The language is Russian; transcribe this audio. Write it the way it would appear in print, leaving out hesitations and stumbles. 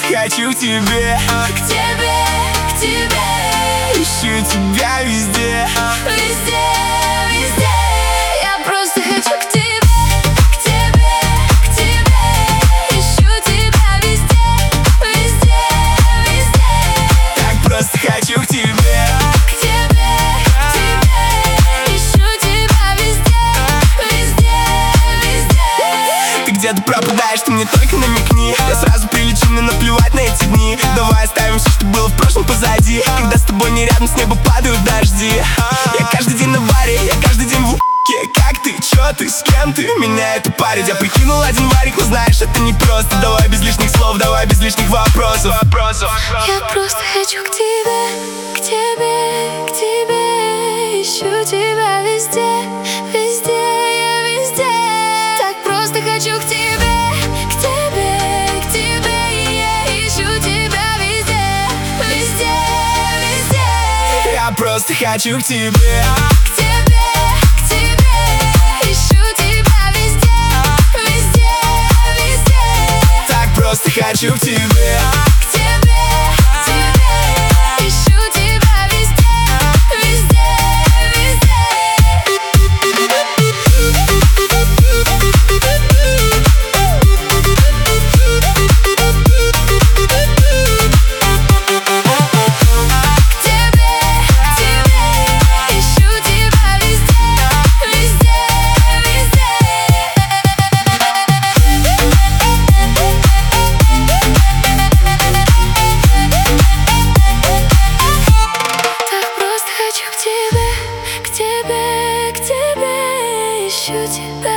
хочу к тебе, к тебе, к тебе. ищу тебя везде, Везде, везде. Я просто хочу к тебе, к тебе, к тебе. Ищу тебя везде, везде, везде. так просто хочу к тебе, К тебе, к тебе. Ищу тебя везде, везде, везде. ты где-то пропадаешь, ты мне только намекни. Я сразу прилечу, мне наплевать на эти дни. Давай оставим все, что было в прошлом позади. Когда с тобой не рядом, с неба падают дожди. Я каждый день на баре, я каждый день в у**ке. Как ты, чё ты, с кем ты, меня это парит. Я прикинул один варик, но знаешь, это не просто. Давай без лишних слов, давай без лишних вопросов. Я просто хочу к тебе, к тебе, к тебе. Ищу тебя везде, везде, я везде. Так просто хочу к тебе, к тебе, к тебе. Я ищу тебя везде, везде, везде. Я просто хочу к тебе, К тебе, к тебе. Ищу тебя везде, везде, везде. так просто хочу к тебе. К тебе, к тебе. Ищу тебя везде, везде, везде. К тебе, к тебе. Ищу тебя везде, везде, везде. Так просто хочу к тебе, к тебе, к тебе. Ищу тебя